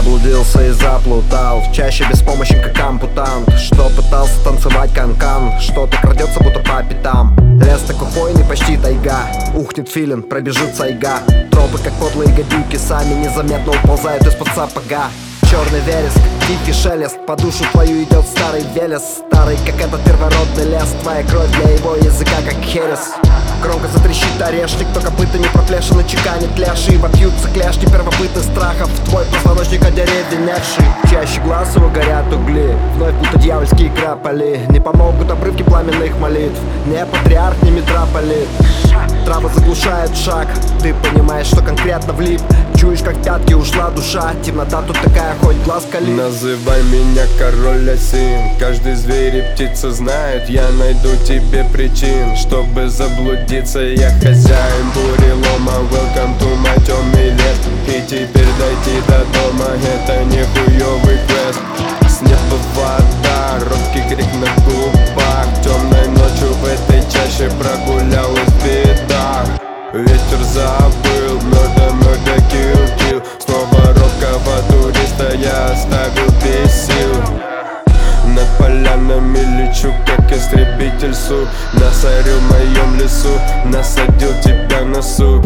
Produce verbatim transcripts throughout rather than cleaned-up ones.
Заблудился и заплутал, чаще беспомощен, как ампутант, что пытался танцевать канкан, что-то крадется, будто по пятам. Лес такой хвойный, почти тайга, ухнет филин, пробежит сайга. Тропы, как подлые гадюки, сами незаметно уползают из-под сапога. Черный вереск, тихий шелест, по душу твою идет старый велес. Старый, как этот первородный лес, твоя кровь для его языка, как херес. Громко затрещит орешник, то копытами проплешины чеканит ляши. Вопьются клешни первобытных страхов, твой позвоночник одеревеневший. Чаще глаз его горят угли, вновь будто дьявольские крапали. Не помогут обрывки пламенных молитв, не патриарх, не митрополит. Трава заглушает шаг, ты понимаешь, что конкретно влип. Чуешь, как в пятки ушла душа, темнота тут такая, хоть глаз кали. Называй меня король Асин, каждый зверь и птица знает. Я найду тебе причин, чтобы заблудиться. Я хозяин бурелома, welcome to my темный лес. И теперь дойти до дома, это не хуёвый квест. С неба вода, робкий крик на губах. Темной ночью в этой чаще прогулялась беда. Ветер забыл, murder, murder, kill, kill. Снова робкого туриста я оставил без сил. Над полянами лечу, как истребитель Су. Насорил в моем лесу, насадил тебя на суп.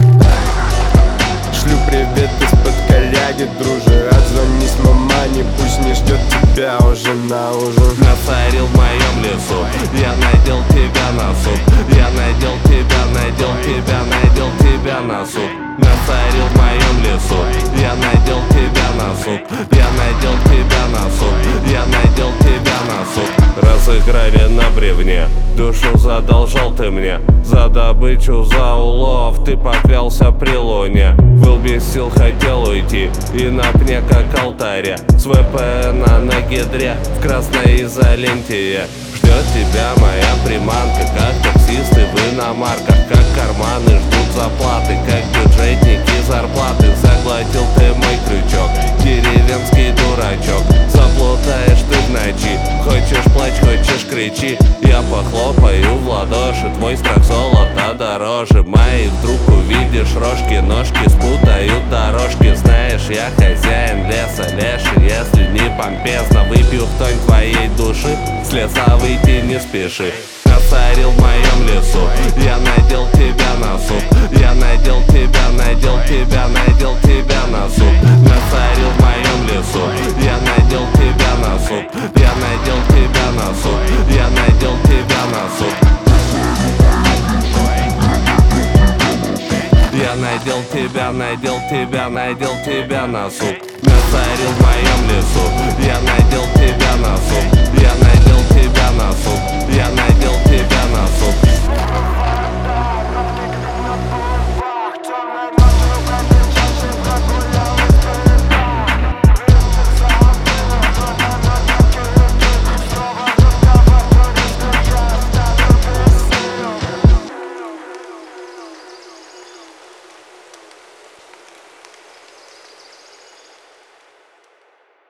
Шлю привет из-под коряги, друже. Отзвонись мамане, пусть не ждет тебя уже на ужин. Насорил в моем лесу, я надел тебя на суп. Я надел тебя, надел тебя, надел тебя на суп. Насорил в моем лесу, я надел тебя на суп. Я надел тебя на суп, я надел тебя на суп. Разыграли на бревне, душу задолжал ты мне. За добычу, за улов ты поклялся при луне. Был без сил, хотел уйти, и на пне как алтаря. С ВПНа на гидре, в красной изоленте. Ждет тебя моя приманка, как таксисты в иномарках. Как карманы ждут заплаты, как бюджетники зарплаты. Заглотил ты мой крючок, деревенский дурачок. Заплутаешь ты в ночи, хочешь плачь, хочешь кричи. Я похлопаю в ладоши, твой страх золота дороже. Мои вдруг увидишь рожки, ножки спутают дорожки. Знаешь, я хозяин леса, леший, если не помпезно. Выпью в тонь твоей души, с леса выйти не спеши. Насорил в моем лесу, я надел тебя на суп. Я надел тебя, надел тебя, надел тебя на суп. Насорил в моем лесу, я надел тебя на суп. Я надел тебя на суп, я надел тебя на суп. Я надел тебя, надел тебя, надел тебя на суп. Насорил в моем лесу, я надел тебя на суп. Я надел тебя на суп, я надел тебя на суп.